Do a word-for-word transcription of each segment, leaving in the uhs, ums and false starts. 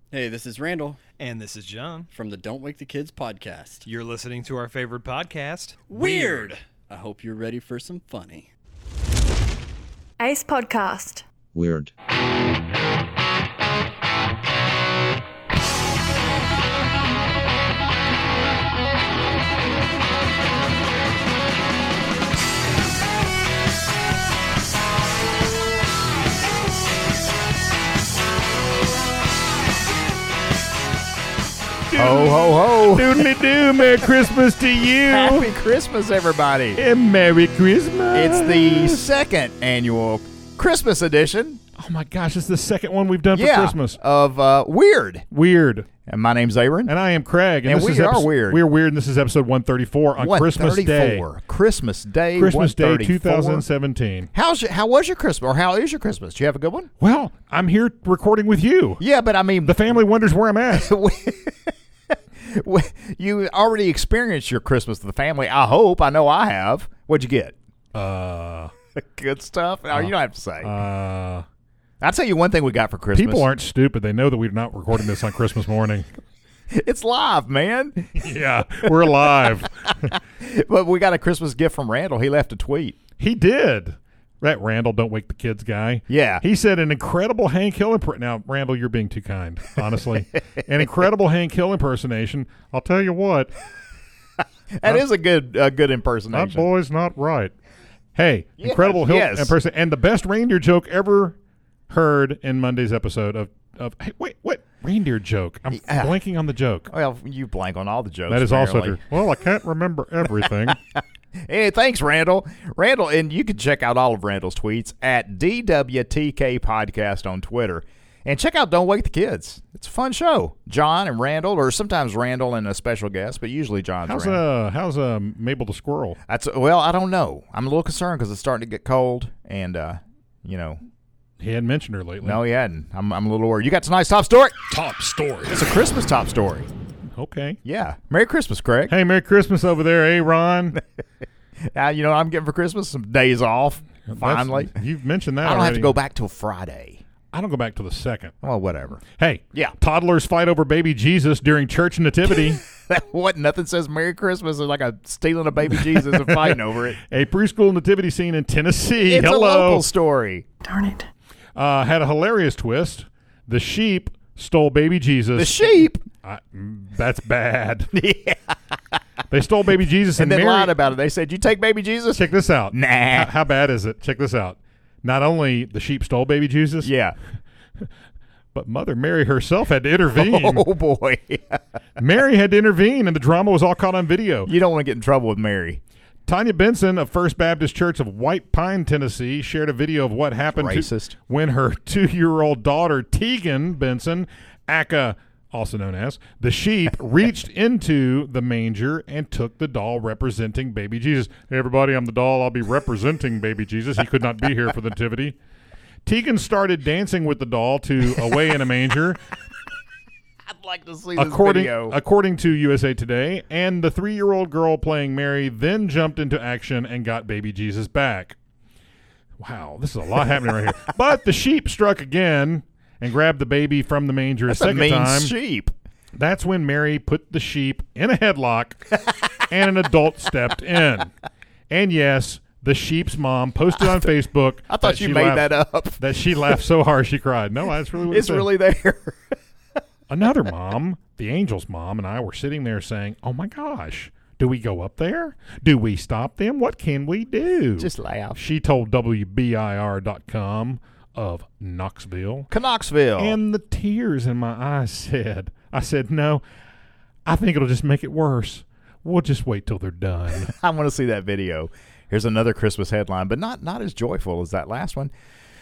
Hey, this is Randall. And this is John. From the Don't Wake the Kids podcast. You're listening to our favorite podcast, Weird! I hope you're ready for some funny. Ace Podcast. Weird. Ho, ho, ho. Doodly-doo, Merry Christmas to you. Happy Christmas, everybody. And Merry Christmas. It's the second annual Christmas edition. Oh, my gosh, it's the second one we've done for yeah, Christmas. of uh, Weird. Weird. And my name's Aaron. And I am Craig. And this we is are episode, weird. We're Weird, and this is episode one thirty-four on Christmas Day. Christmas Day. Christmas Day one thirty-four. twenty seventeen. How's your, how was your Christmas, or how is your Christmas? Do you have a good one? Well, I'm here recording with you. Yeah, but I mean... The family wonders where I'm at. You already experienced your Christmas with the family. I hope. I know I have. What'd you get? Uh, Good stuff? Oh, you don't have to say. uh, I'll tell you one thing we got for Christmas. people aren't stupid. They know that we're not recording this on Christmas morning. It's live, man. Yeah, we're live. But we got a Christmas gift from Randall. He left a tweet. He did. That Randall, Don't Wake the Kids guy. Yeah. He said an incredible Hank Hill impersonation. Now, Randall, you're being too kind, honestly. An incredible Hank Hill impersonation. I'll tell you what. That is a good a good That impersonation. boy's not right. Hey, Yes, incredible Hill yes. impersonation. And the best reindeer joke ever heard in Monday's episode of, of hey, wait, what? Reindeer joke. I'm Yeah. blanking on the joke. Well, you blank on all the jokes. That is also apparently. true. Well, I can't remember everything. Hey, thanks, Randall. Randall, and you can check out all of Randall's tweets at D W T K Podcast on Twitter. And check out Don't Wake the Kids. It's a fun show. John and Randall, or sometimes Randall and a special guest, but usually John's How's around. uh how's uh Mabel the squirrel? That's well, I don't know. I'm a little concerned because it's starting to get cold, and uh, you know, He hadn't mentioned her lately. no, he hadn't. I'm I'm a little worried. You got tonight's top story? Top story. It's a Christmas top story. Okay. Yeah. Merry Christmas, Craig. Hey, Merry Christmas over there, Aaron. Uh, you know what I'm getting for Christmas? Some days off. Finally. That's- You've mentioned that I don't already. have to go back till Friday. I don't go back to the second. Well, whatever. Hey, Yeah. toddlers fight over baby Jesus during church nativity. What? Nothing says Merry Christmas is like a stealing a baby Jesus and fighting over it. A preschool nativity scene in Tennessee. It's Hello. a local story. Darn it. Uh, had a hilarious twist. The sheep stole baby Jesus. The sheep. I, mm, that's bad. Yeah. They stole baby Jesus And and, then Mary. lied about it. They said, you take baby Jesus? Check this out. Nah. How, how bad is it? Check this out. Not only the sheep stole baby Jesus, Yeah. but Mother Mary herself had to intervene. Oh, boy. Mary had to intervene, and the drama was all caught on video. You don't want to get in trouble with Mary. Tanya Benson of First Baptist Church of White Pine, Tennessee, shared a video of what happened Racist. to when her two-year-old daughter, Tegan Benson, aka also known as the sheep, reached into the manger and took the doll representing baby Jesus. Hey, everybody, I'm the doll. I'll be representing baby Jesus. He could not be here for the nativity. Tegan started dancing with the doll to Away in a Manger. I'd like to see this According, video. according to U S A Today, and the three-year-old girl playing Mary then jumped into action and got baby Jesus back. Wow, this is a lot happening right here. But the sheep struck again and grabbed the baby from the manger That's a a second mean time. sheep. That's when Mary put the sheep in a headlock and an adult stepped in. And yes, the sheep's mom posted on Facebook. I thought that you she made laughed, that up. That she laughed so hard she cried. No, that's really what it It's said. really there. Another mom, the Angel's mom, and I were sitting there saying, oh my gosh, do we go up there? Do we stop them? What can we do? Just laugh. She told W B I R dot com of Knoxville. Knoxville. And the tears in my eyes said, I said, no, I think it'll just make it worse. We'll just wait till they're done. I want to see that video. Here's another Christmas headline, but not not as joyful as that last one.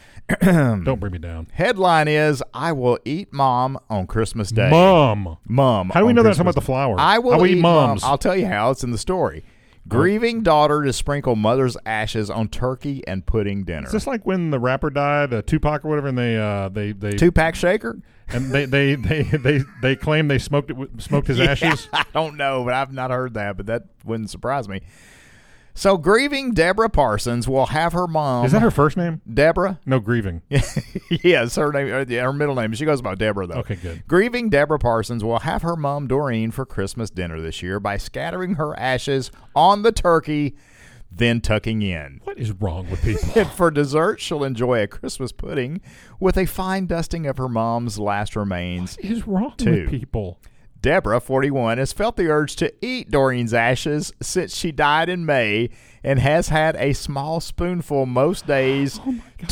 Don't bring me down. Headline is, I will eat mom on Christmas Day. Mom. Mom. How do we on know that's Christmas talking about the flower? I will eat eat moms. Mom. I'll tell you how. It's in the story. Grieving daughter to sprinkle mother's ashes on turkey and pudding dinner. Is this like when the rapper died, uh, Tupac or whatever, and they uh, they they Two-pack shaker? and they they, they they they claim they smoked it with- smoked his Yeah, ashes? I don't know, but I've not heard that, but that wouldn't surprise me. So grieving Deborah Parsons will have her mom. Is that her first name? Deborah? No, grieving. Yes, her name. uh, yeah, Her middle name. She goes by Deborah, though. Okay, good. Grieving Deborah Parsons will have her mom Doreen for Christmas dinner this year by scattering her ashes on the turkey, then tucking in. What is wrong with people? And for dessert, she'll enjoy a Christmas pudding with a fine dusting of her mom's last remains. What is wrong Two. with people? Deborah, forty-one, has felt the urge to eat Doreen's ashes since she died in May and has had a small spoonful most days Oh my God.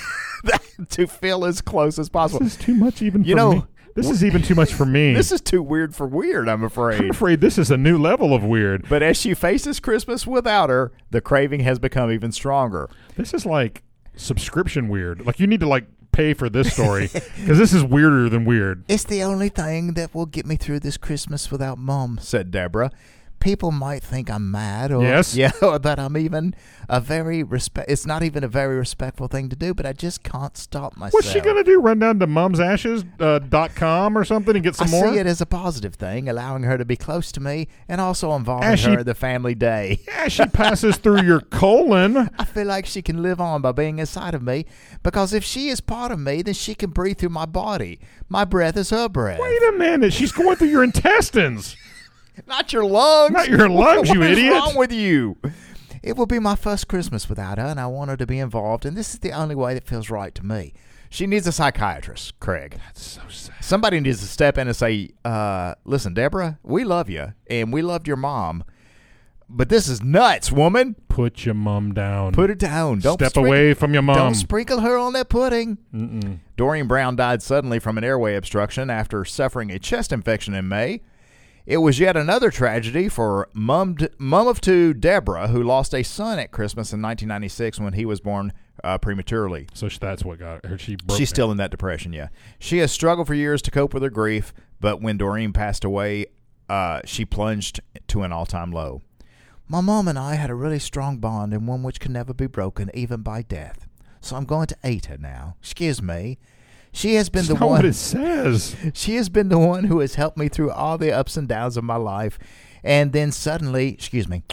to, to feel as close as possible. This is too much even You for know, me. This is even too much for me. This is too weird for weird, I'm I'm afraid. afraid this is a new level of weird. But as she faces Christmas without her, the craving has become even stronger. This is like subscription weird. Like you need to like pay for this story because this is weirder than weird. It's the only thing that will get me through this Christmas without Mom, said Deborah. People might think I'm mad, or Yes. yeah, or that I'm even a very respect. It's not even a very respectful thing to do, but I just can't stop myself. What's she gonna do? Run down to mums ashes dot com or something and get some I more? see it as a positive thing, allowing her to be close to me and also involving As she- her in the family day. Yeah, she passes through your colon. I feel like she can live on by being inside of me, because if she is part of me, then she can breathe through my body. My breath is her breath. Wait a minute, she's going through your intestines. Not your lungs. Not your lungs, you What is idiot. wrong with you? It will be my first Christmas without her, and I want her to be involved, and this is the only way that feels right to me. She needs a psychiatrist, Craig. That's so sad. Somebody needs to step in and say, uh, listen, Deborah, we love you, and we loved your mom, but this is nuts, woman. Put your mum down. Put it down. Don't Step sprinkle- away from your mum. Don't sprinkle her on that pudding. Mm-mm. Doreen Brown died suddenly from an airway obstruction after suffering a chest infection in May. It was yet another tragedy for mum, mum of two, Deborah, who lost a son at Christmas in nineteen ninety-six when he was born uh, prematurely. So sh- that's what got her. She broke She's down. still in that depression, yeah. She has struggled for years to cope with her grief, but when Doreen passed away, uh, she plunged to an all-time low. My mom and I had a really strong bond, and one which can never be broken, even by death. So I'm going to eat her now. Excuse me. She has been That's the not one. what it says. She has been the one who has helped me through all the ups and downs of my life, and then suddenly, excuse me,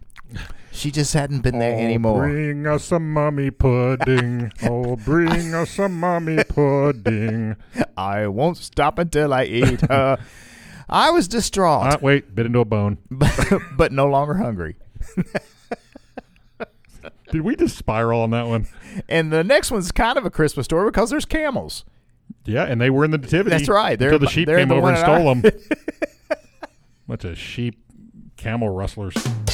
she just hadn't been there Oh, anymore. Bring us some mummy pudding. Oh, bring us some mummy pudding. I won't stop until I eat her. I was distraught, Uh, wait, bit into a bone. but, but no longer hungry. Did we just spiral on that one? And the next one's kind of a Christmas story because there's camels. Yeah, and they were in the nativity. That's right. They're Until the bu- sheep they're came the over one and that I- stole them. Bunch of sheep camel rustlers.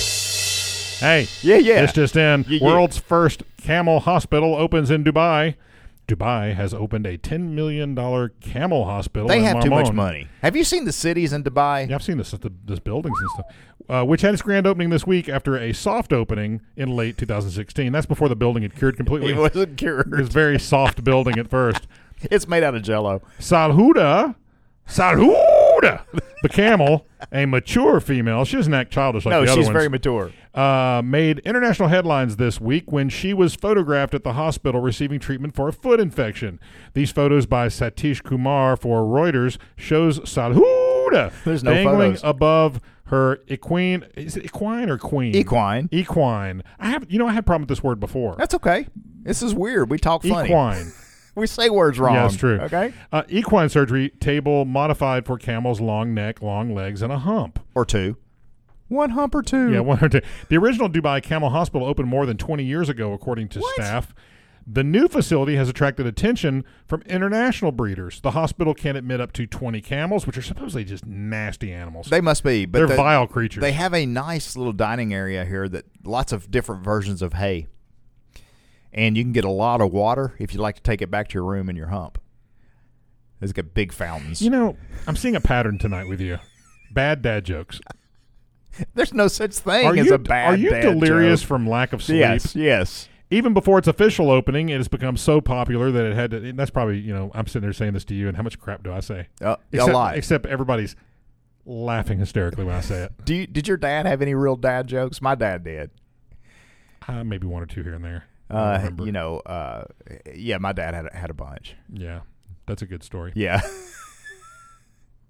Hey, Yeah, yeah. this just in. Yeah, yeah. World's first camel hospital opens in Dubai. Dubai has opened a ten million dollars camel hospital. They in have too much Marmon. money. Have you seen the cities in Dubai? Yeah, I've seen this, the, this buildings and stuff, uh, which had its grand opening this week after a soft opening in late two thousand sixteen. That's before the building had cured completely. It wasn't It was cured. a very soft building at first. It's made out of Jell-O. Salhuda, Salhuda, the camel, a mature female. She doesn't act childish like No, the other she's ones. very mature. uh, made international headlines this week when she was photographed at the hospital receiving treatment for a foot infection. These photos by Satish Kumar for Reuters shows Salhuda There's no dangling photos. above her equine. Is it equine or queen? Equine. Equine. I have, you know, I had a problem with this word before. That's okay. This is weird. We talk funny. Equine. We say words wrong. Yeah, that's true. Okay? Uh, equine surgery table modified for camels' long neck, long legs, and a hump. Or two. One hump or two. Yeah, one or two. The original Dubai Camel Hospital opened more than twenty years ago, according to What? staff. The new facility has attracted attention from international breeders. The hospital can admit up to twenty camels, which are supposedly just nasty animals. They must be. But They're the- vile creatures. They have a nice little dining area here that lots of different versions of hay. And you can get a lot of water if you'd like to take it back to your room in your hump. It's got big fountains. you know, I'm seeing a pattern tonight with you. Bad dad jokes. There's no such thing Are as you, a bad are you dad delirious joke. from lack of sleep? Yes, yes. Even before its official opening, it has become so popular that it had to. And that's probably, you know, I'm sitting there saying this to you, and how much crap do I say? Uh, Except, a lot. Except everybody's laughing hysterically when I say it. Do you, did your dad have any real dad jokes? My dad did. Uh, maybe one or two here and there. I don't Uh, remember. you know, uh, yeah, my dad had a, had a bunch. Yeah, that's a good story. Yeah.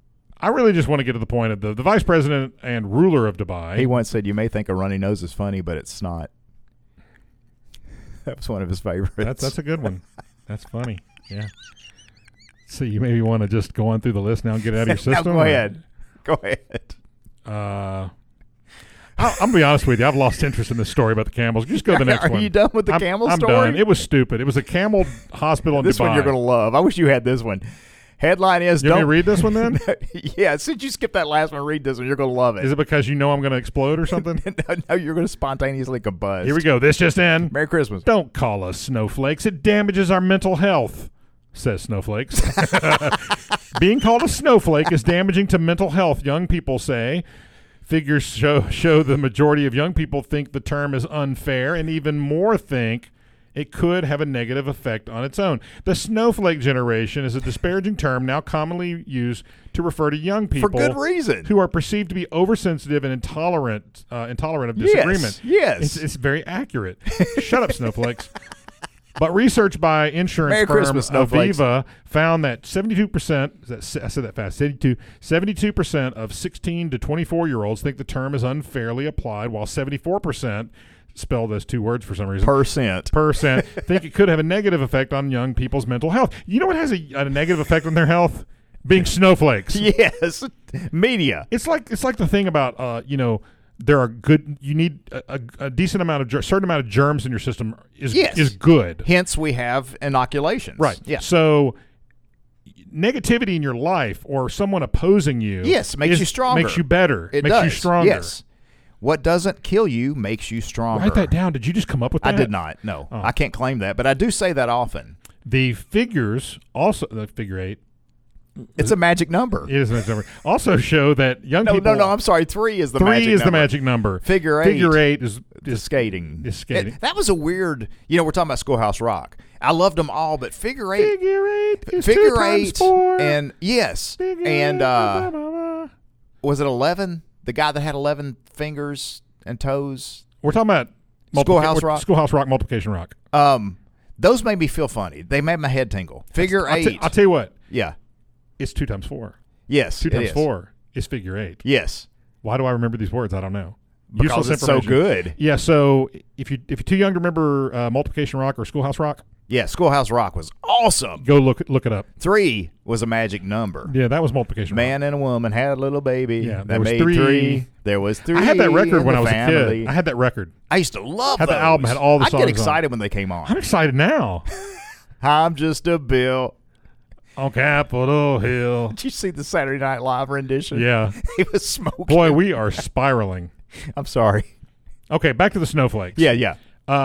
I really just want to get to the point of the, the vice president and ruler of Dubai. He once said, "You may think a runny nose is funny, but it's not." That was one of his favorites. That's that's a good one. That's funny. Yeah. So you maybe want to just go on through the list now and get it out of your system. No, go or- ahead. Go ahead. Uh, I, I'm gonna be honest with you. I've lost interest in this story about the camels. Just go to the next Are one. you done with the I'm, camel I'm story? done. It was stupid. It was a camel hospital in This Dubai. one you're going to love. I wish you had this one. Headline is, You want me don't to read this one then? Yeah, since you skipped that last one, read this one. You're going to love it. Is it because you know I'm going to explode or something? no, no, you're going to spontaneously combust. Here we go. This just in. Merry Christmas. Don't call us snowflakes. It damages our mental health, says Snowflakes. Being called a snowflake is damaging to mental health, young people say. Figures show, show the majority of young people think the term is unfair, and even more think it could have a negative effect on its own. The snowflake generation is a disparaging term now commonly used to refer to young people For good reason. who are perceived to be oversensitive and intolerant, uh, intolerant of Yes, disagreement. yes. It's, it's very accurate. Shut up, snowflakes. But research by insurance Merry firm Christmas, snowflakes. Aviva found that seventy-two percent, I said that fast, seventy-two, seventy-two percent of sixteen to twenty-four-year-olds think the term is unfairly applied, while seventy-four percent, spelled as two words for some reason, Percent. percent think it could have a negative effect on young people's mental health. You know what has a, a negative effect on their health? Being snowflakes. Yes. Media. It's like it's like the thing about uh, you know, there are good. You need a, a, a decent amount of ger- certain amount of germs in your system is Yes. is good. Hence, we have inoculations. Right. Yeah. So negativity in your life or someone opposing you, Yes, makes is- you stronger. makes you better, It makes does. you stronger. Yes. What doesn't kill you makes you stronger. Write that down. Did you just come up with I that? did not. No, Oh. I can't claim that, but I do say that often. The figures also the figure eight It's a magic number. is a number. Also show that young No, people. no, no. I'm sorry. Three is the three magic is number. the magic number. Figure eight. Figure eight is is is skating. is skating. It- that was a weird. You know, we're talking about Schoolhouse Rock. I loved them all, but figure eight, Figure eight. Is figure two times eight, four. and yes, Figure and eight, uh, blah, blah, blah. was it eleven? The guy that had eleven fingers and toes. We're talking about Schoolhouse multiplica- Rock? Schoolhouse Rock, multiplication rock. Um, those made me feel funny. They made my head tingle. Figure I'll, eight. t- I'll tell you what. yeah. It's two times four. Yes. Two it times is. four is figure eight. Yes. Why do I remember these words? I don't know. Because Useless it's so information. good. Yeah. So if you if you're too young to remember uh, multiplication rock or Schoolhouse Rock, Yeah. Schoolhouse Rock was awesome. go look look it up. Three was a magic number. Yeah, that was multiplication. Man and a woman had a little baby. Yeah, that there was made three. There was three. rock. I had that record in when the I was family. a kid. I had that record. I used to love Had the those. album, had all the I'd songs get on. excited when they came I'm on. excited now. I'm just a bill. On Capitol Hill. Did you see the Saturday Night Live rendition? Yeah. He was smoking. Boy, we are spiraling. I'm sorry. Okay, back to the snowflakes. Yeah, yeah.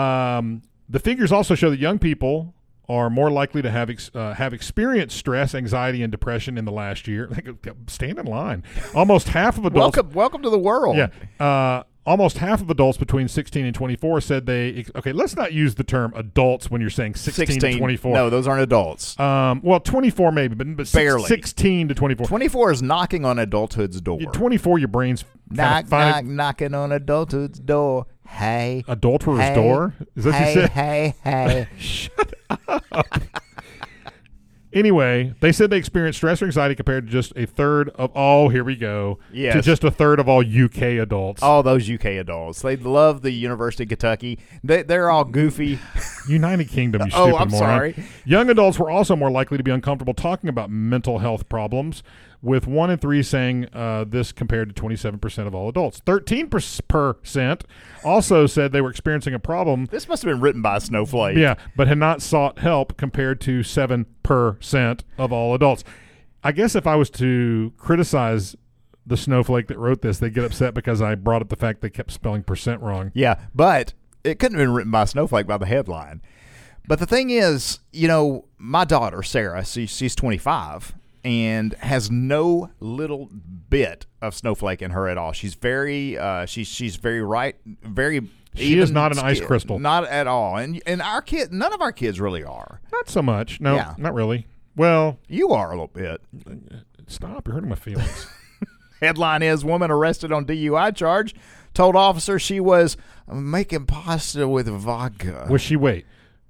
Um, the figures also show that young people are more likely to have ex- uh, have experienced stress, anxiety, and depression in the last year. Stand in line. Almost half of adults. Welcome, welcome to the world. Yeah. Uh, almost half of adults between sixteen and twenty-four said they. Ex- okay, let's not use the term adults when you're saying sixteen, to twenty-four. No, those aren't adults. Um, well, twenty-four maybe, but, but six- Barely. sixteen to twenty-four. twenty-four is knocking on adulthood's door. Yeah, twenty-four, your brain's knock, find knock, knocking on adulthood's door. Hey. adulterer's hey, door. Is that what hey, you said? hey, hey. Shut up. Anyway, they said they experienced stress or anxiety compared to just a third of all, here we go, Yes. to just a third of all U K adults. All those U K adults. They love the University of Kentucky. They, they're all goofy. United Kingdom, you Oh, stupid I'm moron. sorry. Young adults were also more likely to be uncomfortable talking about mental health problems, with one in three saying uh, this compared to twenty-seven percent of all adults. thirteen percent also said they were experiencing a problem, This must have been written by a snowflake. yeah, but had not sought help compared to seven percent of all adults. I guess if I was to criticize the snowflake that wrote this, they'd get upset because I brought up the fact they kept spelling percent wrong. Yeah, but it couldn't have been written by a snowflake by the headline. But the thing is, you know, my daughter, Sarah, she, she's twenty-five and has no little bit of snowflake in her at all. She's very, uh, she's she's very right, very. She even is not an ice skin- crystal. Not at all. And and our kid, none of our kids really are. Not so much. No, Yeah. not really. Well, You are a little bit. stop. You're hurting my feelings. Headline is woman arrested on D U I charge. Told officer she was making pasta with vodka. Was she, wait,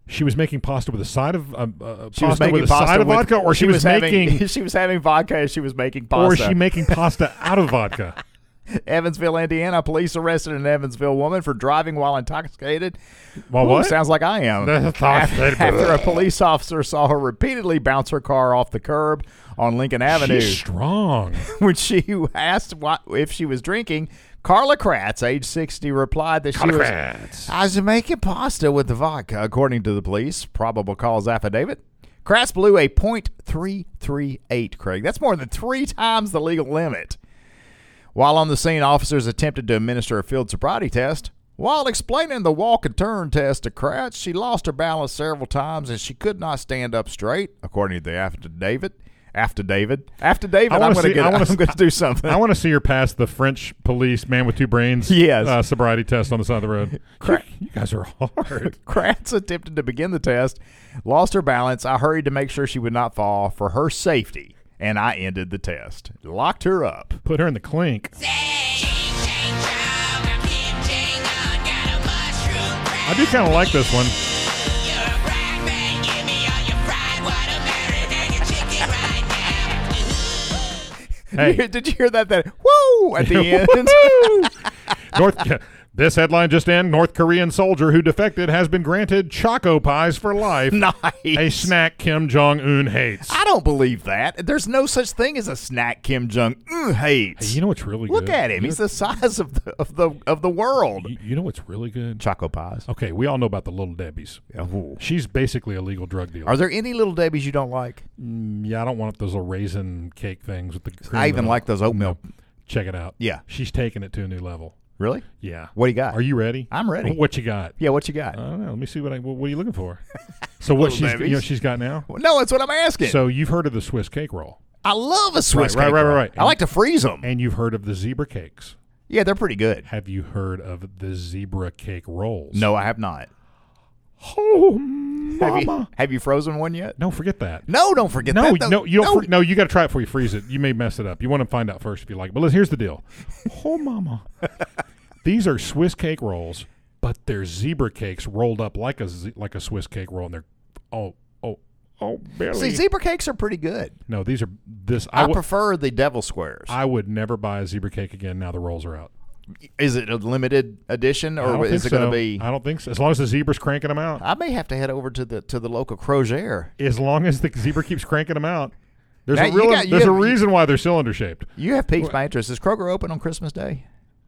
She was making pasta with a side of uh, uh, She was pasta making with a pasta side of with- vodka, or she, was, having, making, she was having vodka as she was making pasta. or is she making pasta out of vodka? Evansville, Indiana. Police arrested an Evansville woman for driving while intoxicated. While Ooh, what? Sounds like I am. Intoxicated. After a police officer saw her repeatedly bounce her car off the curb on Lincoln Avenue. She's strong. When she asked what, if she was drinking, Carla Kratz, age sixty, replied that Carla she was, Kratz. I was making pasta with the vodka, according to the police probable cause affidavit. Kratz blew a point three three eight, Craig. That's more than three times the legal limit. While on the scene, officers attempted to administer a field sobriety test. While explaining the walk and turn test to Kratz, she lost her balance several times and she could not stand up straight, according to the affidavit. After David, after David, I wanna I'm going to see- get. I wanna I'm going to do something. I want to see her pass the French police man with two brains Yes. uh, sobriety test on the side of the road. Cra- you, you guys are hard. Kratz attempted to begin the test, lost her balance. I hurried to make sure she would not fall for her safety, and I ended the test. Locked her up. Put her in the clink. I do kind of like this one. Hey. Did you hear that? That woo at the end. North. This headline just in: North Korean soldier who defected has been granted Choco Pies for life. Nice. A snack Kim Jong Un hates. I don't believe that. There's no such thing as a snack Kim Jong Un hates. Hey, you know what's really Look good? at him. You He's know, the size of the of the of the world. you, you know what's really good? Choco pies. Okay, we all know about the Little Debbie's. Ooh. She's basically a legal drug dealer. Are there any Little Debbie's you don't like? Mm, yeah, I don't want those little raisin cake things with the cream. I even in it. like those oat milk. Check it out. Yeah. She's taking it to a new level. Really? Yeah. What do you got? Are you ready? I'm ready. What you got? Yeah, what you got? I don't know. Let me see what I. What, what are you looking for? So what Little she's Debbie's. you know what she's got now. no, that's what I'm asking. So you've heard of the Swiss cake roll, I love a Swiss Right, right, cake right, roll. right, right. I like to freeze them. and you've heard of the zebra cakes. Yeah, they're pretty good. Have you heard of the zebra cake rolls? No, I have not. Oh, Have you, mama. have you frozen one yet? No, forget that. No, don't forget No, that. though. no, you don't. No. fr- No, you got to try it before you freeze it. You may mess it up. You want to find out first if you like it. But listen, here's the deal. Oh, mama. These are Swiss cake rolls, but they're zebra cakes rolled up like a ze- like a Swiss cake roll, and they're oh oh oh barely. See, zebra cakes are pretty good. no, these are this. I, I would prefer the devil squares. I would never buy a zebra cake again. Now the rolls are out. Is it a limited edition, I or don't is think it going to so. be? I don't think so. As long as the zebra's cranking them out. I may have to head over to the to the local Crozier. As long as the zebra keeps cranking them out. There's Now, a you real. got- you there's a have- reason why they're cylinder shaped. You have piqued my interest. Is Kroger open on Christmas Day?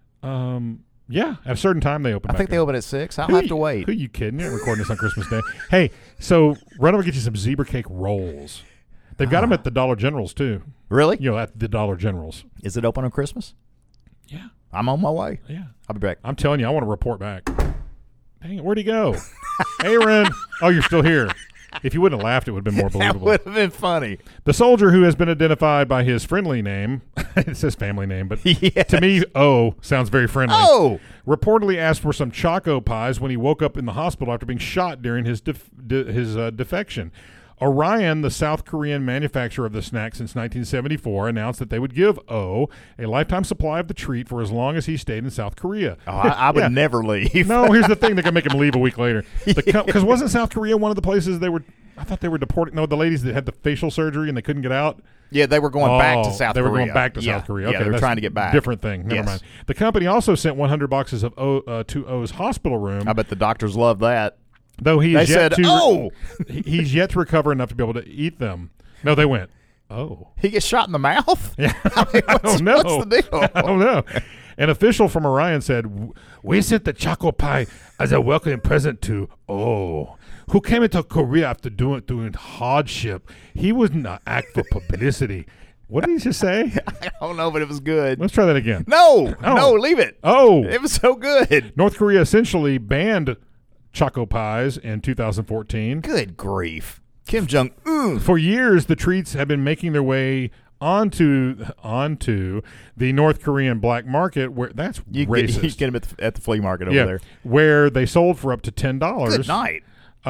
Um. Yeah, at a certain time they open. I back think they up. open at six. I'll Who have you- to wait. Who you kidding? You're not recording this on Christmas Day. Hey, so run over and get you some zebra cake rolls. They've got them at the Dollar Generals too. Really? You know, at the Dollar Generals. Is it open on Christmas? Yeah, I'm on my way. yeah. I'll be back. I'm telling you, I want to report back. Dang it, where'd he go? Aaron. Oh, you're still here. If you wouldn't have laughed, it would have been more That believable. would have been funny. The soldier who has been identified by his friendly name, it says family name, but Yes. to me, O sounds very friendly. Oh, Reportedly asked for some Choco Pies when he woke up in the hospital after being shot during his def- de- his uh, defection. Orion, the South Korean manufacturer of the snack since nineteen seventy-four, announced that they would give O a lifetime supply of the treat for as long as he stayed in South Korea. oh I, I would Yeah. never leave. No, here's the thing: they can make him leave a week later. Because wasn't South Korea one of the places they were? I thought they were deporting. No, the ladies that had the facial surgery and they couldn't get out. Yeah, they were going back to Oh, South they Korea. were going back to Yeah. South Korea. Yeah, Okay, they were that's trying to get back. Different thing. Never Yes. mind. The company also sent one hundred boxes of o, uh, to O's hospital room. I bet the doctors love that. Though he They is yet said, to, "Oh!" he- he's yet to recover enough to be able to eat them. No, they went, oh, He gets shot in the mouth? yeah. I mean, what's, I don't know. what's the deal? I don't know. An official from Orion said, "We sent the Choco Pie as a welcoming present to Oh, who came into Korea after doing doing hardship. He was not act for publicity." What did he just say? I don't know, but it was good. Let's try that again. No, Oh. no, leave it. Oh, It was so good. North Korea essentially banned Choco Pies in two thousand fourteen. Good grief. Kim Jong Un. For years, the treats have been making their way onto onto the North Korean black market, where that's You can, get, racist. you can get them at the, at the flea market over yeah, there. where they sold for up to ten dollars. Good night.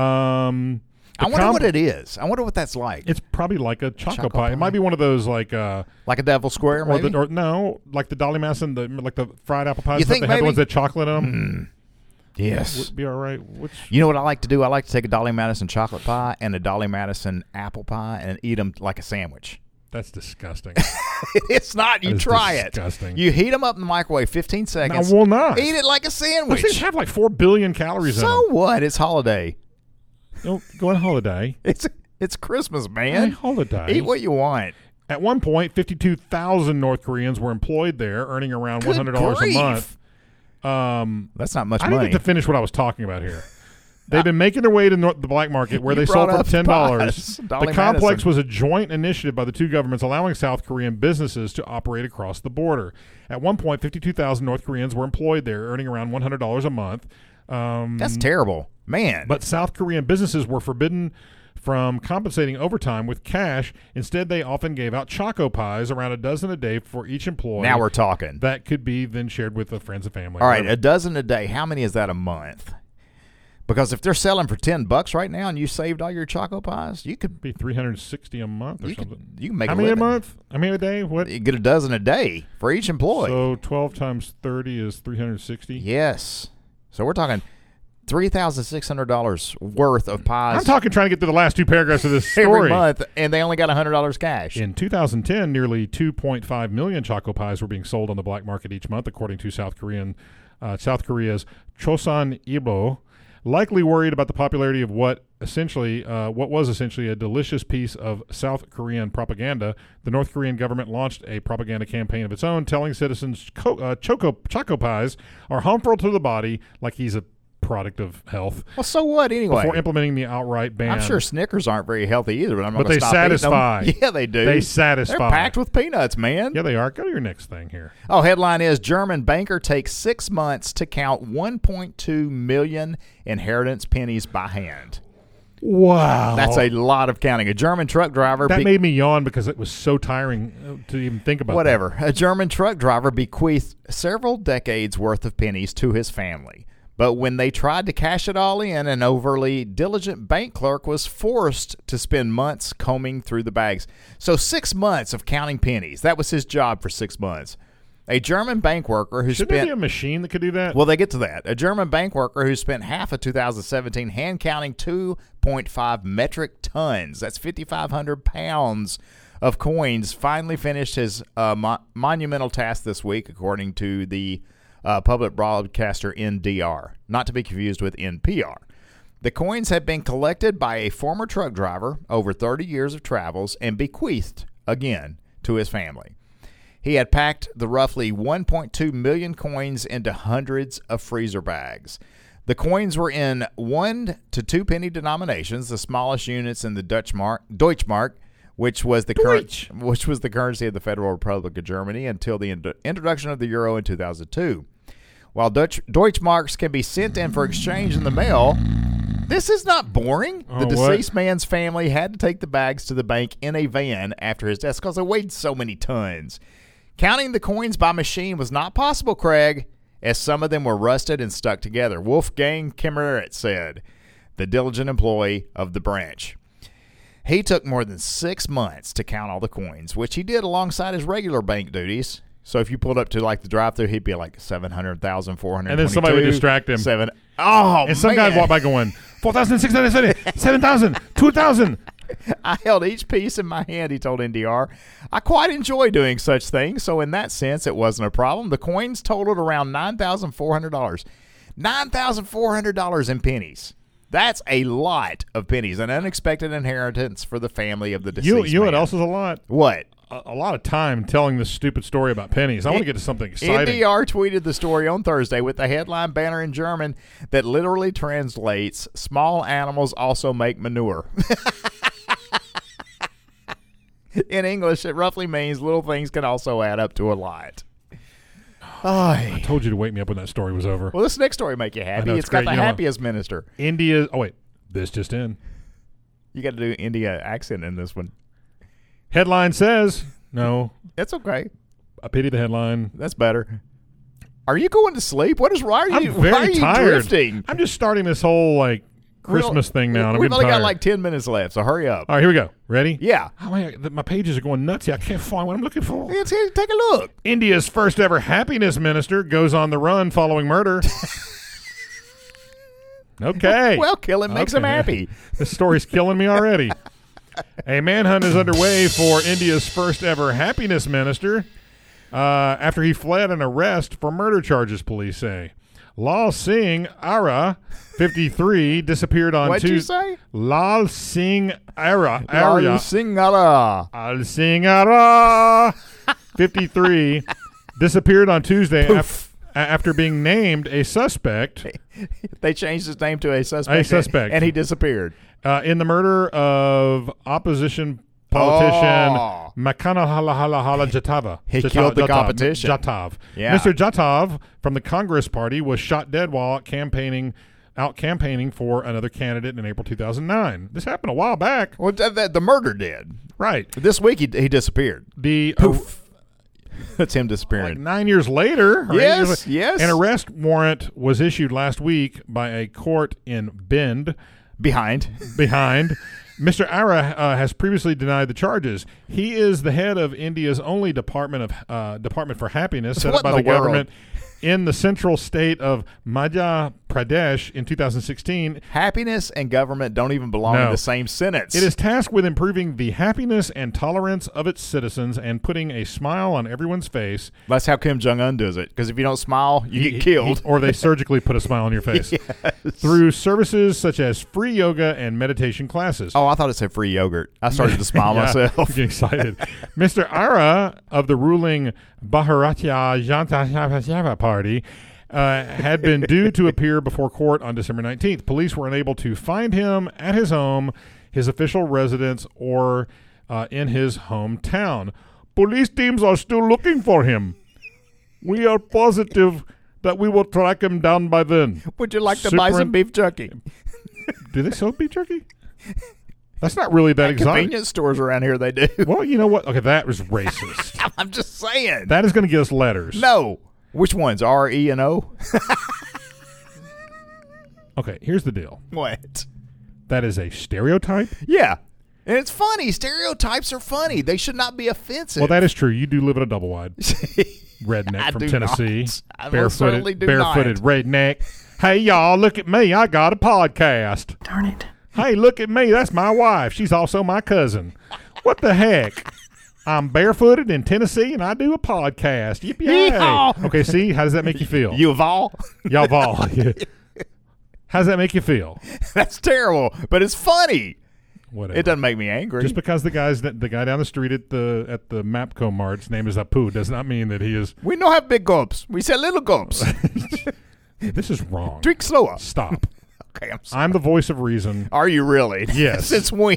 Um, I the wonder comp- what it is. I wonder what that's like. It's probably like a choco, Choco pie. pie. It might be one of those like uh, Like a devil square, or, maybe? the, or no, like the Dolly Mass and the like the fried apple pies. You that think they had the maybe? ones that had chocolate in them. Yes. Would be all right. Which You know what I like to do? I like to take a Dolly Madison chocolate pie and a Dolly Madison apple pie and eat them like a sandwich. That's disgusting. It's not. You That is try disgusting. it. You heat them up in the microwave fifteen I seconds. will not. Eat it like a Those sandwich. things have like four billion calories in So them. what? It's holiday. No, go on holiday. It's it's Christmas, Hey, man. holiday. Eat what you want. At one point, fifty-two thousand North Koreans were employed there, earning around Good one hundred dollars a grief. month. Um, That's not much I didn't money. get to finish what I was talking about here. They've been making their way to nor- the black market where You they sold brought for up ten dollars. pies. Dolly The complex Madison. was a joint initiative by the two governments allowing South Korean businesses to operate across the border. At one point, fifty-two thousand North Koreans were employed there, earning around one hundred dollars a month. Um, That's terrible, man. But South Korean businesses were forbidden from compensating overtime with cash. Instead, they often gave out Choco Pies, around a dozen a day for each employee. now we're talking. That could be then shared with the friends and family. All right, a dozen a day. How many is that a month? Because if they're selling for ten bucks right now, and you saved all your Choco Pies, you could be three hundred sixty a month or you something. could, you can make How a many living. a month? How many a day? What? You get a dozen a day for each employee. So twelve times thirty is three hundred sixty. Yes. So we're talking three thousand six hundred dollars worth of pies I'm talking trying to get through the last two paragraphs of this every story. month, and they only got one hundred dollars cash. In two thousand ten, nearly two point five million Choco Pies were being sold on the black market each month, according to South Korean, uh, South Korea's Chosun Ilbo. Likely worried about the popularity of what essentially, uh, what was essentially a delicious piece of South Korean propaganda, the North Korean government launched a propaganda campaign of its own, telling citizens co- uh, Choco Choco Pies are harmful to the body, like he's a product of health. Well, so what anyway? Before implementing the outright ban, I'm sure Snickers aren't very healthy either, but I'm not But gonna they stop eating them. satisfy. Yeah, they do. They satisfy. They're packed with peanuts, man. Yeah, they are. Go to your next thing here. Oh, headline is German banker takes six months to count one point two million inheritance pennies by hand. Wow, That's a lot of counting. A German truck driver. That be- made me yawn because it was so tiring uh, to even think about. Whatever. A German truck driver bequeathed several decades worth of pennies to his family. But when they tried to cash it all in, an overly diligent bank clerk was forced to spend months combing through the bags. So six months of counting pennies. That was his job for six months. A German bank worker who Shouldn't there spent... be a machine that could do that? Well, they get to that. A German bank worker who spent half of two thousand seventeen hand counting two point five metric tons. That's fifty-five hundred pounds of coins. Finally finished his uh, mo- monumental task this week, according to the uh, public broadcaster N D R, not to be confused with N P R. The coins had been collected by a former truck driver over thirty years of travels and bequeathed again to his family. He had packed the roughly one point two million coins into hundreds of freezer bags. The coins were in one to two penny denominations, the smallest units in the Dutch mark, Deutschmark, which was the Deutsch. current, which was the currency of the Federal Republic of Germany until the in- introduction of the euro in two thousand two. While Dutch Deutschmarks can be sent in for exchange in the mail, this is not boring. Oh, the what? deceased man's family had to take the bags to the bank in a van after his death because they weighed so many tons. Counting the coins by machine was not possible, Craig, as some of them were rusted and stuck together. Wolfgang Kimmerer said, the diligent employee of the branch. He took more than six months to count all the coins, which he did alongside his regular bank duties. So if you pulled up to like the drive-through, he'd be like seven hundred thousand, four hundred twenty-two. And then somebody would distract him. Seven. Oh, and some man. guy walked by going, four thousand six hundred seventy, seven thousand, two thousand. I held each piece in my hand, he told N D R. I quite enjoy doing such things, so in that sense, it wasn't a problem. The coins totaled around nine thousand four hundred dollars. nine thousand four hundred dollars in pennies. That's a lot of pennies, an unexpected inheritance for the family of the deceased You, you know what man. else is a lot? What? A, a lot of time telling this stupid story about pennies. I want to get to something exciting. N D R tweeted the story on Thursday with the headline banner in German that literally translates, small animals also make manure. In English, it roughly means little things can also add up to a lot. I told you to wake me up when that story was over. Well, this next story make you happy. know, It's it's got great. the You know- happiest minister. India. Oh, wait. This just in. You got to do India accent in this one. Headline says, no, That's okay. I pity the headline. That's better. Are you going to sleep? What is? Why are you? I'm very why are you tired. drifting? I'm just starting this whole, like, Christmas We'll- thing now, and I'm We've getting only got tired. like ten minutes left, so hurry up. All right, here we go. Ready? Yeah. Oh, my, my pages are going nuts here. I can't find what I'm looking for. Let's take a look. India's first ever happiness minister goes on the run following murder. Okay. Well, killing makes him Okay. happy. This story's killing me already. A manhunt is underway for India's first ever happiness minister uh, after he fled an arrest for murder charges, police say. Lal Singh Ara, fifty-three, disappeared on What'd you Tuesday. say? Lal Singh Ara. Lal Ara. Singara. Lal Singh Ara, fifty-three, disappeared on Tuesday af- after being named a suspect They changed his name to a suspect. A suspect. And he disappeared. uh, in the murder of opposition politician Oh. Makana Hala Hala Hala Jatava. He Jata- killed the Jatav- competition. Jatav. Yeah. Mister Jatav from the Congress Party was shot dead while out campaigning, out campaigning for another candidate in April two thousand nine. This happened a while back. Well, th- th- the murder did. Right. This week he, he disappeared. The Poof. That's him Like disappearing. nine years later, or eight Yes, years later, yes. an arrest warrant was issued last week by a court in Bend. Behind. Behind, Mister Ara uh, has previously denied the charges. He is the head of India's only department of uh, Department for Happiness, set What up by in the, the world? government in the central state of Madhya Pradesh in two thousand sixteen. Happiness and government don't even belong No. in the same sentence. It is tasked with improving the happiness and tolerance of its citizens and putting a smile on everyone's face. That's how Kim Jong Un does it. Because if you don't smile, you He- get killed. he- or they surgically put a smile on your face. Through services such as free yoga and meditation classes. Oh, I thought it said free yogurt. I started to smile Yeah, myself. I'm getting excited. Mister Ara of the ruling Bharatiya Janata Party uh, had been due to appear before court on December nineteenth. Police were unable to find him at his home, his official residence, or uh, in his hometown. Police teams are still looking for him. We are positive that we will track him down by then. Would you like to buy some Superin- beef jerky? Do they sell beef jerky? That's not really that At exotic. convenience stores around here, they do. Well, you know what? Okay, that was racist. I'm just saying. That is going to get us letters. No. Which ones? R, E, and O? Okay, here's the deal. What? That is a stereotype. Yeah. And it's funny. Stereotypes are funny. They should not be offensive. Well, that is true. You do live at a double wide. Redneck I from do Tennessee. not. I most certainly barefooted do barefooted redneck. Hey, y'all, look at me. I got a podcast. Darn it. Hey, look at me. That's my wife. She's also my cousin. What the heck? I'm barefooted in Tennessee, and I do a podcast. Yippee! Yeehaw! Okay, see? How does that make you feel? You of all? Y'all all. How does that make you feel? That's terrible. But it's funny. Whatever. It doesn't make me angry. Just because the guys that the guy down the street at the at the Mapco Mart's name is Apu does not mean that he is. we don't have big gulps. We say little gulps. This is wrong. Drink slower. Stop. Okay, I'm sorry. I'm the voice of reason, Are you really? Yes. Since when?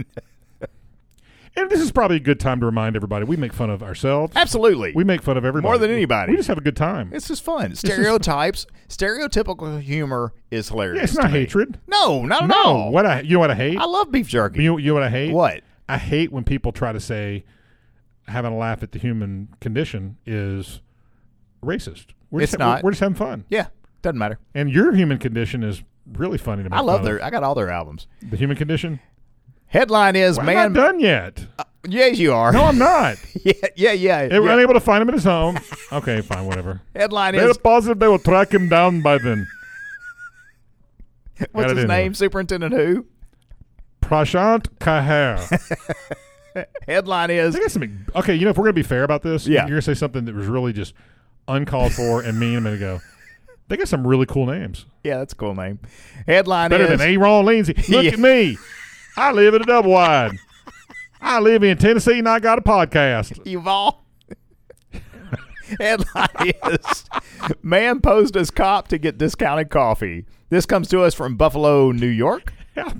and this is probably a good time to remind everybody we make fun of ourselves. Absolutely. We make fun of everybody More than anybody. We just have a good time. It's just fun. Stereotypes, stereotypical humor is hilarious. Yeah, it's to not me. hatred. No, not at No. all. What I you know what I hate? I love beef jerky. You, you know what I hate? What? I hate when people try to say having a laugh at the human condition is racist. We're It's just, not. We're, we're just having fun. Yeah, doesn't matter. And your human condition is really funny to me. I love their. I got all their albums. The human condition? Headline is Well, man. I'm not done yet. Yes, you are. No, I'm not. yeah, yeah, yeah. They were yeah. unable to find him at his home. Okay, fine, whatever. Headline They're is positive they will track him down by then. what's Got it his in name? there. Superintendent who? Prashant Kaher. Headline is They got some. Okay, you know, if we're gonna be fair about this, Yeah. you're gonna say something that was really just uncalled for and mean a minute ago. They got some really cool names. yeah, that's a cool name. Headline Better is than Aaron Lindsay. Look Yeah. at me. I live at a double wide. I live in Tennessee and I got a podcast. you've all. Headline is man posed as cop to get discounted coffee. This comes to us from Buffalo, New York.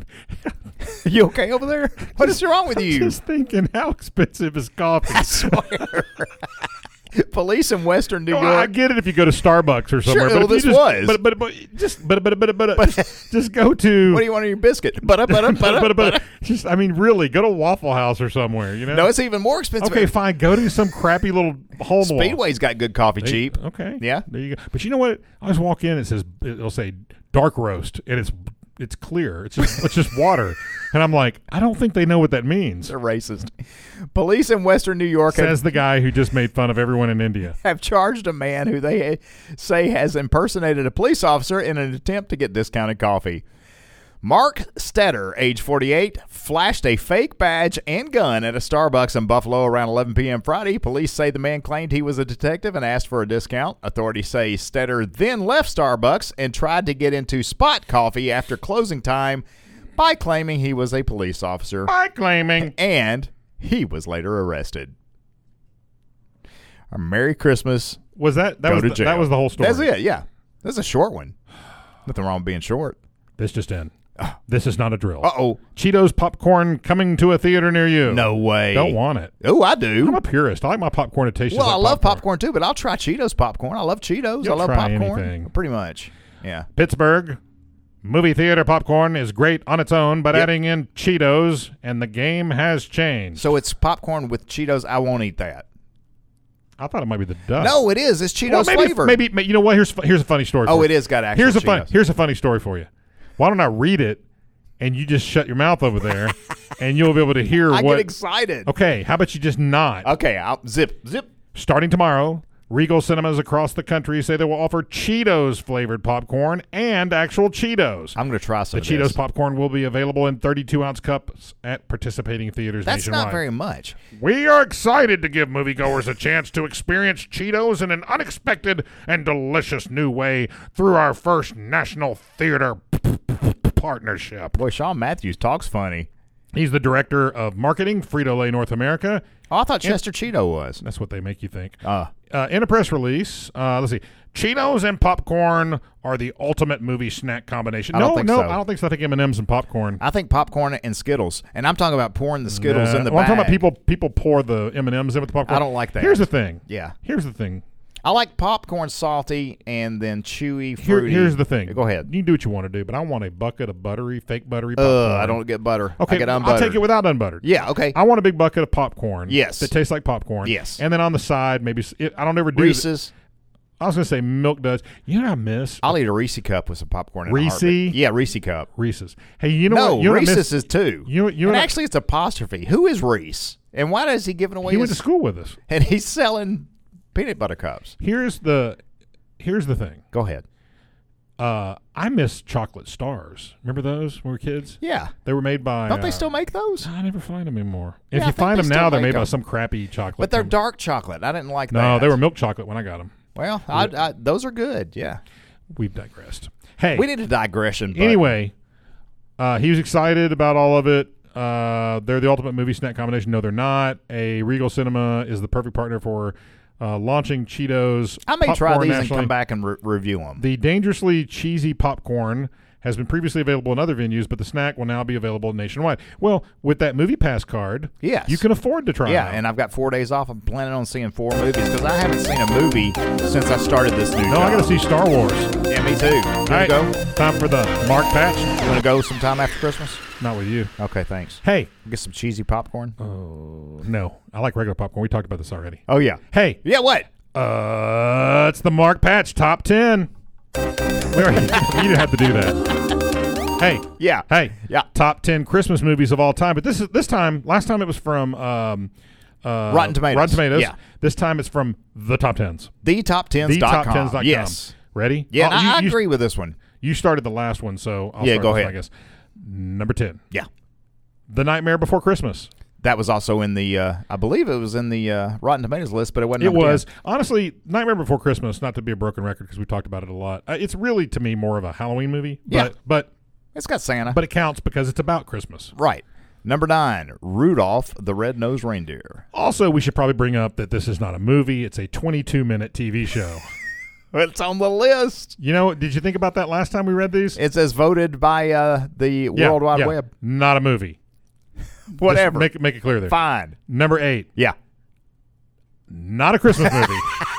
You okay over there? What is wrong with you? Just thinking, how expensive is coffee? I swear. Police in Western New No, York. I get it if you go to Starbucks or somewhere. well, but if you this just, was. But but but just but but but but, just, just go to. What do you want in your biscuit? Butter, butter, butter, but, but, butter. just I mean, really, go to Waffle House or somewhere. You know. No, it's even more expensive. okay, fine. Go to some crappy little hole in the wall. Speedway's got good coffee, They- cheap. Okay. Yeah. There you go. But you know what? I always walk in. It says it'll say dark roast, and it's it's clear. It's just it's just water. And I'm like, I don't think they know what that means. They're racist. Police in Western New York have, Says the guy who just made fun of everyone in India. have charged a man who they say has impersonated a police officer in an attempt to get discounted coffee. Mark Stetter, age forty-eight, flashed a fake badge and gun at a Starbucks in Buffalo around eleven p.m. Friday. Police say the man claimed he was a detective and asked for a discount. Authorities say Stetter then left Starbucks and tried to get into Spot Coffee after closing time by claiming he was a police officer. By claiming. And he was later arrested. A Merry Christmas. Was that that Go was to the, jail. that was the whole story? That's it, yeah. That's a short one. Nothing wrong with being short. This just in. This is not a drill. Uh-oh. Cheetos popcorn coming to a theater near you. No way. Don't want it. Oh, I do. I'm a purist. I like my popcorn to taste Well, just I like love popcorn too, but I'll try Cheetos popcorn. I love Cheetos. You'll I love try popcorn. anything. Pretty much. Yeah. Pittsburgh, movie theater popcorn is great on its own, but Yep. adding in Cheetos, and the game has changed. So it's popcorn with Cheetos. I won't eat that. I thought it might be the dust. No, it is. It's Cheetos well, maybe, flavor. maybe, maybe, you know what? Here's here's a funny story. Oh, for it you. is got actual Here's a Cheetos. fun. Here's a funny story for you. Why don't I read it, and you just shut your mouth over there, and you'll be able to hear I what. get excited. Okay, how about you just not? Okay, I'll zip, zip. Starting tomorrow, Regal Cinemas across the country say they will offer Cheetos flavored popcorn and actual Cheetos. I'm going to try some The of Cheetos this. popcorn will be available in thirty-two ounce cups at participating theaters That's nationwide. not very much. We are excited to give moviegoers a chance to experience Cheetos in an unexpected and delicious new way through our first national theater partnership. Boy, Sean Matthews talks funny. He's the director of marketing, Frito-Lay North America. Oh, I thought Chester Cheeto was. That's what they make you think. Uh, Uh, in a press release, uh, let's see. Cheetos and popcorn are the ultimate movie snack combination. I no, don't think no, so. I don't think so. I think M and M's and popcorn. I think popcorn and Skittles. And I'm talking about pouring the Skittles Nah. in the well, bag. I'm talking about people. People pour the M and M's in with the popcorn. I don't like that. Here's the thing. Yeah. Here's the thing. I like popcorn salty and then chewy, Here, fruity. here's the thing. Go ahead. You can do what you want to do, but I want a bucket of buttery, fake buttery Uh, popcorn. I don't get butter. Okay, I get I'll unbuttered. take it without unbuttered. Yeah, okay. I want a big bucket of popcorn. Yes. That tastes like popcorn. Yes. And then on the side, maybe s- it, I don't ever do. Reese's. I was gonna say Milk Duds. You know what I miss? I'll eat a Reese cup with some popcorn in a Reese? heartbeat. Yeah, Reese cup. Reese's. Hey, you know no, what? You know what I Reese's miss? is two. You know- you know and what I- actually, it's apostrophe. Who is Reese? And why does he giving away He his... went to school with us. And he's selling peanut butter cups. Here's the here's the thing. Go ahead. Uh, I miss chocolate stars. Remember those when we were kids? Yeah. They were made by. Don't they uh, still make those? I never find them anymore. Yeah, if I you think find they them still now, they're make made by them. some crappy chocolate. But they're company. dark chocolate. I didn't like that. No, they were milk chocolate when I got them. Well, I, I, those are good. Yeah. We've digressed. Hey, We need a digression. But anyway, uh, he was excited about all of it. Uh, they're the ultimate movie snack combination. No, they're not. A Regal Cinema is the perfect partner for uh, launching Cheetos. I may try popcorn these and nationally. come back and re- review them. The dangerously cheesy popcorn has been previously available in other venues, but the snack will now be available nationwide. Well, with that Movie Pass card, Yes. you can afford to try Yeah, them. and I've got four days off. I'm planning on seeing four movies because I haven't seen a movie since I started this new No, job. I got to see Star Wars. Yeah, me too. You All want right, to go? time for the Mark Patch. You want to go sometime after Christmas? Not with you. Okay, thanks. Hey. Get some cheesy popcorn. Oh, no. I like regular popcorn. We talked about this already. Oh, yeah. Hey. Yeah, what? Uh, it's the Mark Patch Top ten. Where you, you didn't have to do that. Hey. Yeah. Hey. Yeah. Top ten Christmas movies of all time. But this is this time, last time it was from um, uh, Rotten Tomatoes. Rotten Tomatoes. Yeah. This time it's from the Top Tens. The top tens The dot top com. tens dot com. Yes. Ready? Yeah, Oh, I, you, I you- agree with this one. You started the last one, so I'll Yeah, start go this ahead. one, I guess. Number ten. Yeah. The Nightmare Before Christmas. That was also in the, uh, I believe it was in the uh, Rotten Tomatoes list, but it wasn't It number was. ten. Honestly, Nightmare Before Christmas, not to be a broken record because we talked about it a lot. Uh, it's really, to me, more of a Halloween movie. Yeah. But, but, It's got Santa. but it counts because it's about Christmas. Right. Number nine, Rudolph the Red-Nosed Reindeer. Also, we should probably bring up that this is not a movie. It's a twenty-two minute T V show. It's on the list. You know, did you think about that last time we read these? It's as voted by uh, the Yeah, World Wide yeah. Web. Not a movie. Whatever. Just make, make it clear there. Fine. Number eight. Yeah. Not a Christmas movie.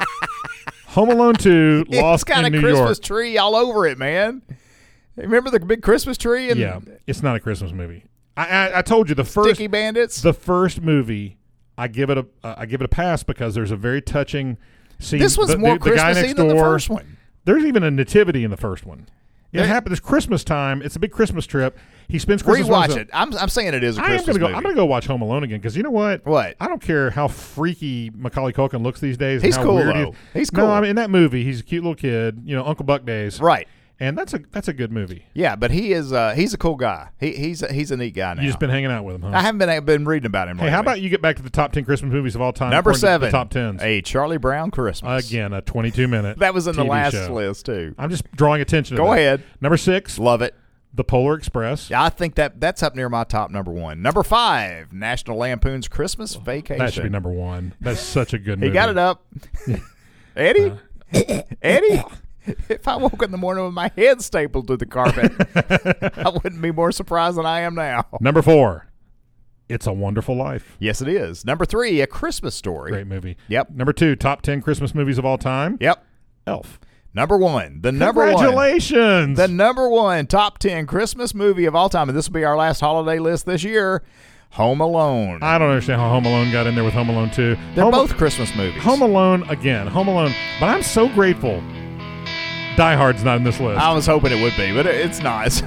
Home Alone two, It's Lost got in a New Christmas York. tree all over it, man. Remember the big Christmas tree and Yeah, it's not a Christmas movie. I, I, I told you the first Sticky Bandits? the first movie. I give it a uh, I give it a pass because there's a very touching scene. This was the, more the, the guy Christmassy next than the door- first one. There's even a nativity in the first one. It happened. It's Christmas time. It's a big Christmas trip. He spends Christmas. Rewatch with- it. I'm, I'm saying it is a I am Christmas gonna go. movie. I'm gonna go watch Home Alone again because you know what? What? I don't care how freaky Macaulay Culkin looks these days. and He's how cool, weird though. He He's No, cool. I mean in that movie, he's a cute little kid. You know, Uncle Buck days. Right. And that's a that's a good movie. Yeah, but he is uh, he's a cool guy. He, he's a, he's a neat guy now. You just been hanging out with him, huh? I haven't been been reading about him. Hey, lately. how about you get back to the top ten Christmas movies of all time? number according to seven? the top tens. A Charlie Brown Christmas. Again, a twenty-two minute. that was in T the V last show. list too. I'm just drawing attention to Go that. ahead. Number six, Love it. The Polar Express. I think that that's up near my top number one. Number five, National Lampoon's Christmas Vacation. That should be number one. That's such a good movie. He got it up. Eddie, Eddie. If I woke in the morning with my head stapled to the carpet, I wouldn't be more surprised than I am now. Number four, It's a Wonderful Life. Yes, it is. Number three, A Christmas Story. Great movie. Yep. Number two, top ten Christmas movies of all time. Yep. Elf. Number one, the number one. Congratulations. The number one top ten Christmas movie of all time, and this will be our last holiday list this year, Home Alone. I don't understand how Home Alone got in there with Home Alone two. They're Home, both Christmas movies. Home Alone, again, Home Alone. But I'm so grateful Die Hard's not in this list. I was hoping it would be, but it's not. So,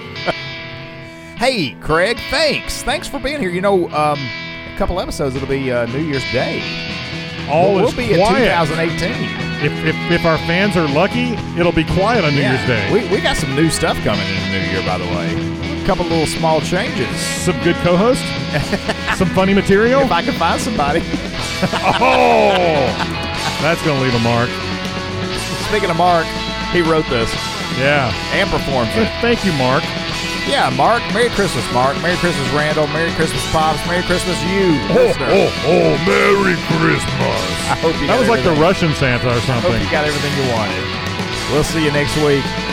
hey, Craig, thanks. Thanks for being here. You know, um, a couple episodes, it'll be uh, New Year's Day. All we'll, is we'll be quiet. in twenty eighteen. If, if if our fans are lucky, it'll be quiet on New Year's Day. We, we got some new stuff coming in the new year, by the way. A couple little small changes. Some good co-hosts, some funny material. If I can find somebody. Oh, that's gonna leave a mark. Speaking of Mark, he wrote this Yeah. and performed Hey, it. thank you, Mark. Yeah, Mark. Merry Christmas, Mark. Merry Christmas, Randall. Merry Christmas, Pops. Merry Christmas, you. listener. oh, Merry Christmas. I hope you That got was like the everything- Russian Santa or I hope something. you got everything you wanted. We'll see you next week.